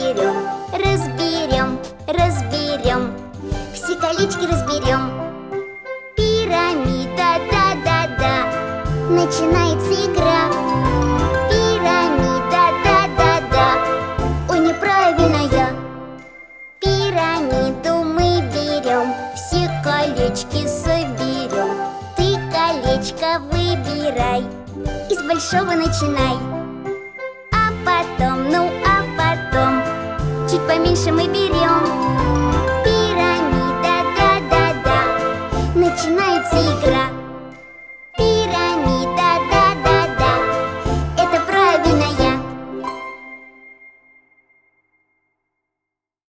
разберем. Разберем, разберем, все колечки разберем. Пирамида, да-да-да, начинается игра. Пирамида, да-да-да, ой, неправильная. Пирамиду мы берем, все колечки соберем. Ты колечко выбирай, из большого начинай. А потом, ну а потом, чуть поменьше мы берем.